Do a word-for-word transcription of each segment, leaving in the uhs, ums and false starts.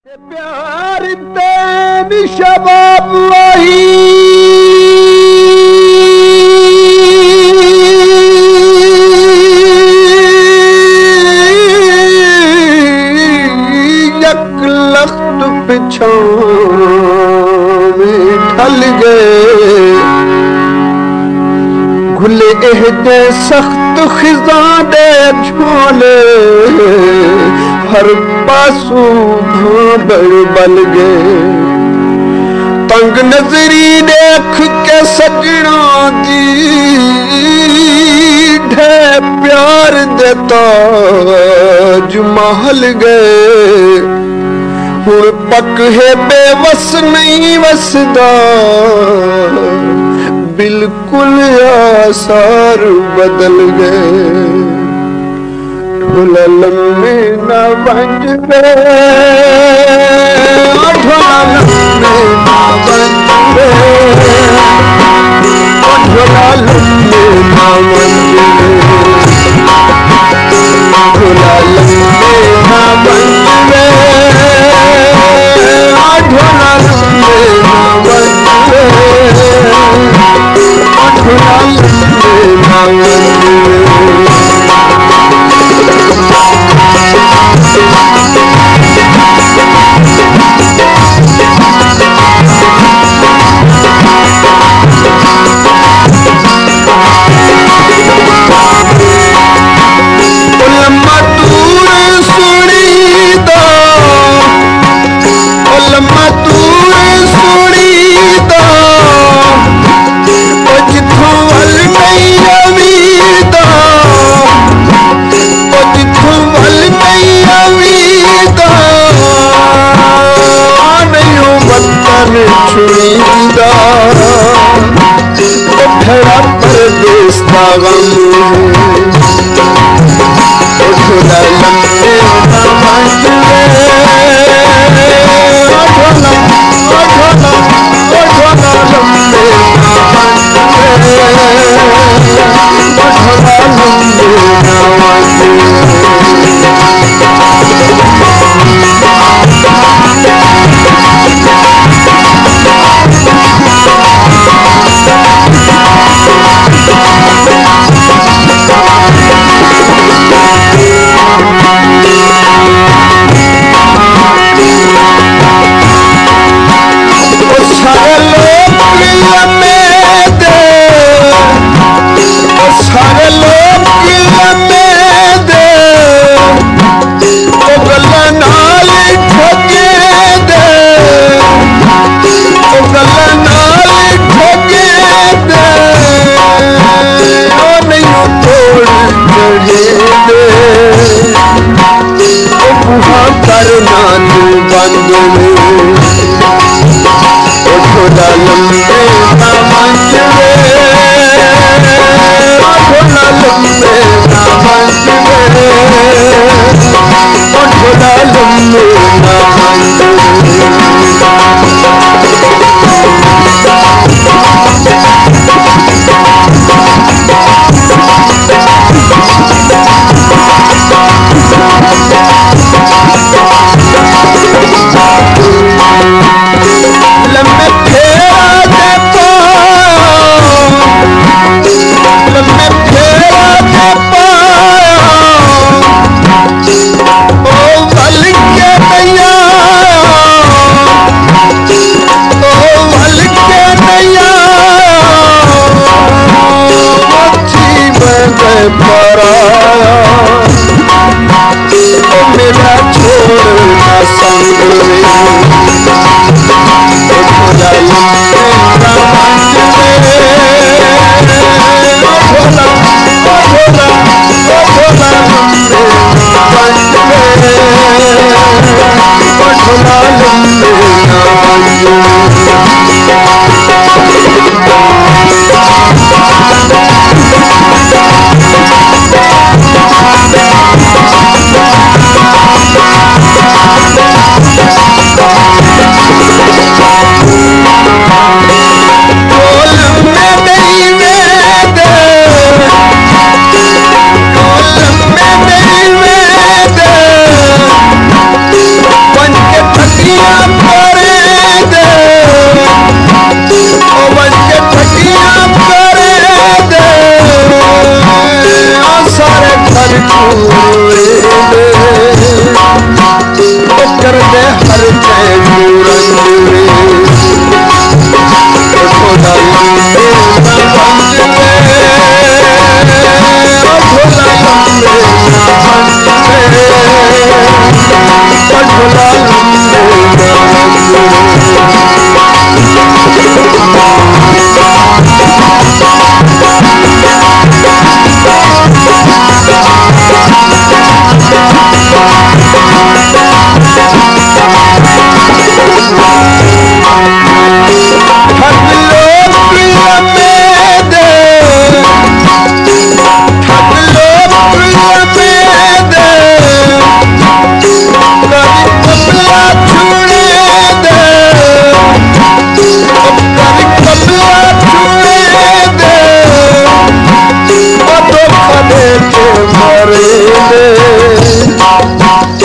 प्यार तेरी शबाब वही यक लख्त पिछों में ढल गए घुले एहदे सख्त खिज़ा दे झोले हर पासू भांबड़ बन गए तंग नजरी देख के सजना दी ढे प्यार देता जुमहल गए हुण पक है बेवस नहीं वसदा बिल्कुल आसार बदल गए ढोला लम्बे न बंजवे ढोला लम्बे न बंजवे ढोला लम्बे न बंजवे ढोला लम्बे न बंजवे ढोला लम्बे न बंजवे ढोला लम्बे न बंजवे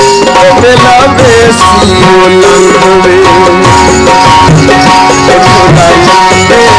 मेला बेसी लंबे झोला लंबे